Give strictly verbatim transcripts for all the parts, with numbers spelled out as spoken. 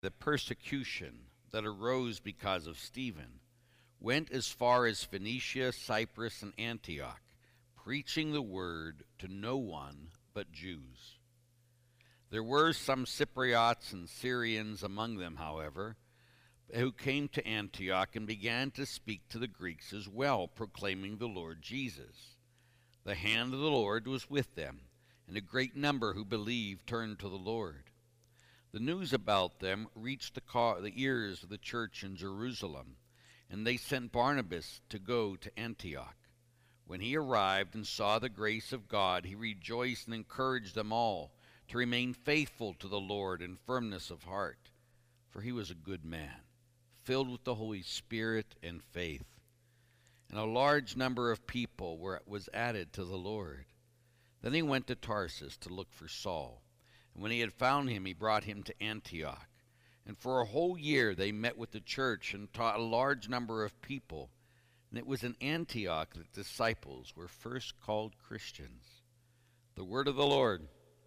the persecution that arose because of Stephen, went as far as Phoenicia, Cyprus, and Antioch, preaching the word to no one but Jews. There were some Cypriots and Syrians among them, however, who came to Antioch and began to speak to the Greeks as well, proclaiming the Lord Jesus. The hand of the Lord was with them, and a great number who believed turned to the Lord. The news about them reached the, car, the ears of the church in Jerusalem, and they sent Barnabas to go to Antioch. When he arrived and saw the grace of God, he rejoiced and encouraged them all to remain faithful to the Lord in firmness of heart, for he was a good man, filled with the Holy Spirit and faith. And a large number of people were, was added to the Lord. Then he went to Tarsus to look for Saul. And when he had found him, he brought him to Antioch. And for a whole year they met with the church and taught a large number of people. And it was in Antioch that disciples were first called Christians. The word of the Lord.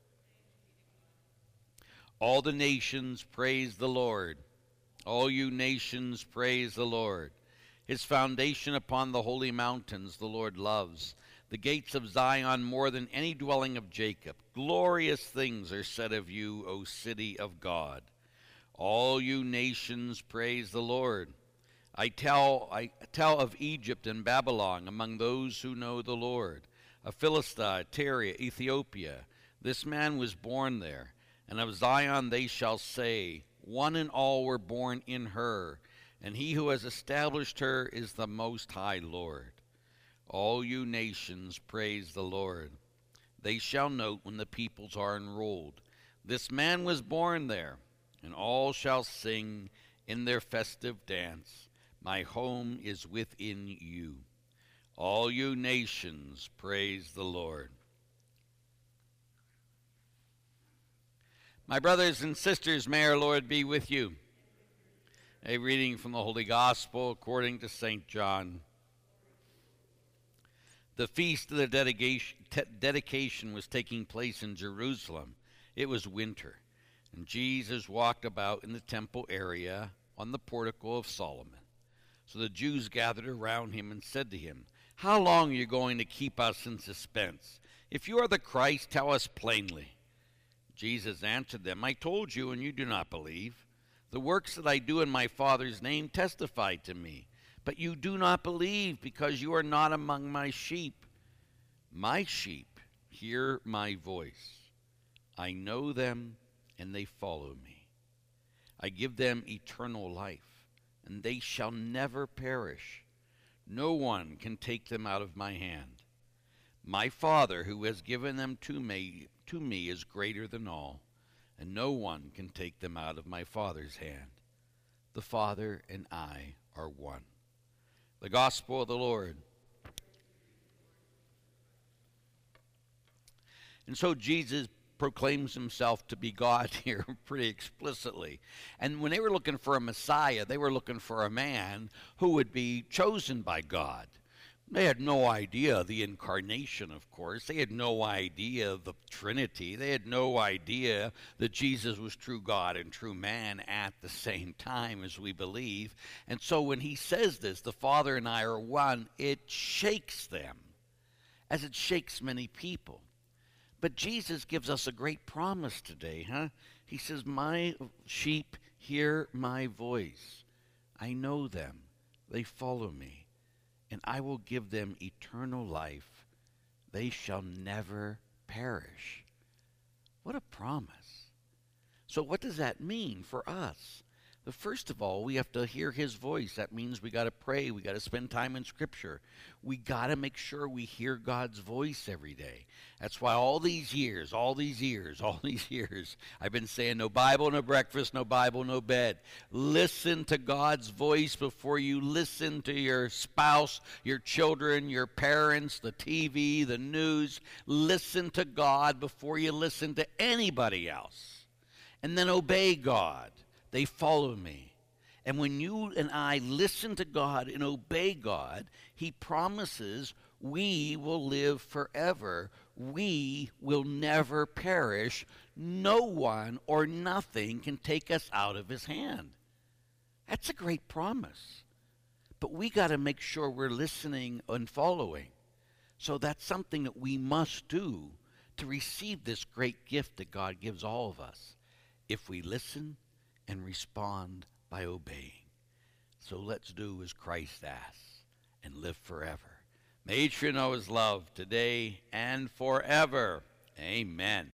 All the nations praise the Lord. All you nations praise the Lord. His foundation upon the holy mountains the Lord loves. The gates of Zion more than any dwelling of Jacob. Glorious things are said of you, O city of God. All you nations praise the Lord. I tell, I tell of Egypt and Babylon among those who know the Lord. Of Philistia, Tyre, Ethiopia. This man was born there. And of Zion they shall say, one and all were born in her, and he who has established her is the Most High Lord. All you nations praise the Lord. They shall note when the peoples are enrolled. This man was born there, and all shall sing in their festive dance. My home is within you. All you nations praise the Lord. My brothers and sisters, may our Lord be with you. A reading from the Holy Gospel according to Saint John. The feast of the dedication, dedication was taking place in Jerusalem. It was winter, and Jesus walked about in the temple area on the portico of Solomon. So the Jews gathered around him and said to him, how long are you going to keep us in suspense? If you are the Christ, tell us plainly. Jesus answered them, I told you, and you do not believe. The works that I do in my Father's name testify to me. But you do not believe, because you are not among my sheep. My sheep hear my voice. I know them, and they follow me. I give them eternal life, and they shall never perish. No one can take them out of my hand. My Father, who has given them to me, to me is greater than all, and no one can take them out of my Father's hand. The Father and I are one. The Gospel of the Lord. And so Jesus proclaims himself to be God here pretty explicitly. And when they were looking for a Messiah, they were looking for a man who would be chosen by God. They had no idea the incarnation, of course. They had no idea the Trinity. They had no idea that Jesus was true God and true man at the same time, as we believe. And so when he says this, the Father and I are one, it shakes them, as it shakes many people. But Jesus gives us a great promise today, huh? He says, my sheep hear my voice. I know them. They follow me. And I will give them eternal life. They shall never perish. What a promise. So what does that mean for us? But first of all, we have to hear his voice. That means we got to pray. We got to spend time in Scripture. We got to make sure we hear God's voice every day. That's why all these years, all these years, all these years, I've been saying no Bible, no breakfast, no Bible, no bed. Listen to God's voice before you listen to your spouse, your children, your parents, the T V, the news. Listen to God before you listen to anybody else. And then obey God. They follow me. And when you and I listen to God and obey God, he promises we will live forever. We will never perish. no one or nothing can take us out of his hand. That's a great promise. But we got to make sure we're listening and following. So that's something that we must do to receive this great gift that God gives all of us, if we listen and respond by obeying. So let's do as Christ asks and live forever. May each of you know his love today and forever. Amen.